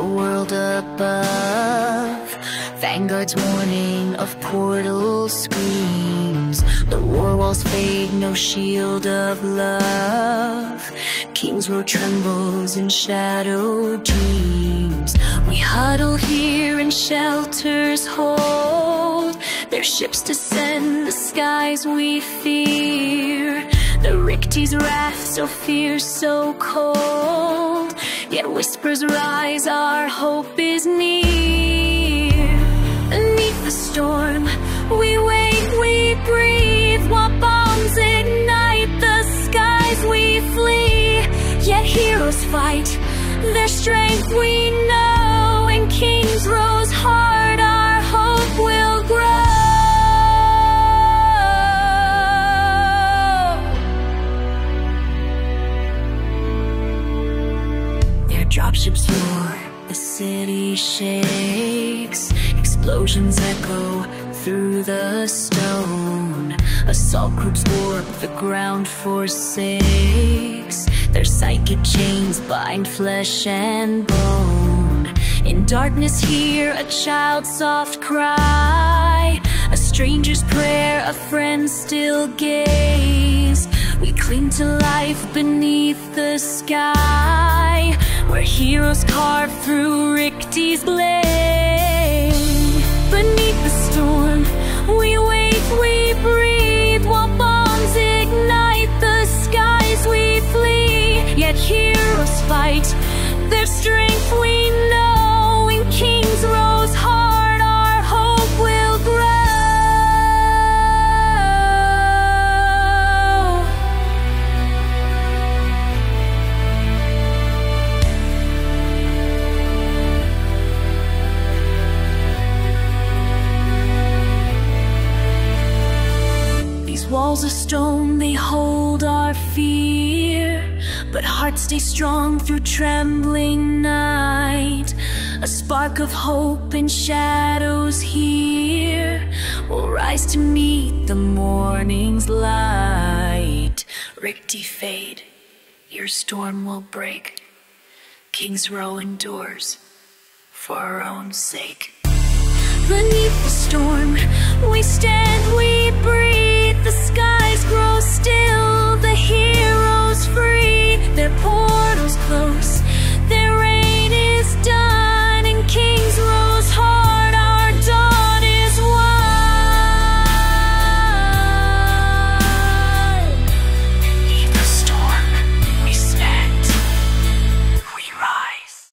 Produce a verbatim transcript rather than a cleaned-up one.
world above. Vanguard's warning of portals screams. The war walls fade, no shield of love. King's Row trembles in shadow dreams. We huddle here and shelters hold. Their ships descend the skies we fear. The Ricti's wrath so fierce, so cold, yet whispers rise, our hope is near. Beneath the storm, we wait, we breathe, while bombs ignite the skies we flee. Yet heroes fight, their strength we know. In King's Row's heart, our hope will grow. Their dropships roar, the city shakes. Explosions echo through the stone. Assault groups warp, the ground forsakes. Their psychic chains bind flesh and bone. In darkness hear a child's soft cry, a stranger's prayer, a friend's still gaze. We cling to life beneath the sky, where heroes carve through Ricti's blade. Beneath the storm, we wait, we breathe, while bombs ignite the skies we flee. Yet heroes fight, their strength we know. In King's Row's heart, our hope will grow. Walls of stone, they hold our fear, but hearts stay strong through trembling night. A spark of hope in shadows here will rise to meet the morning's light. Ricti fade, your storm will break. King's Row endures for our own sake. Beneath the storm, we stand, we breathe,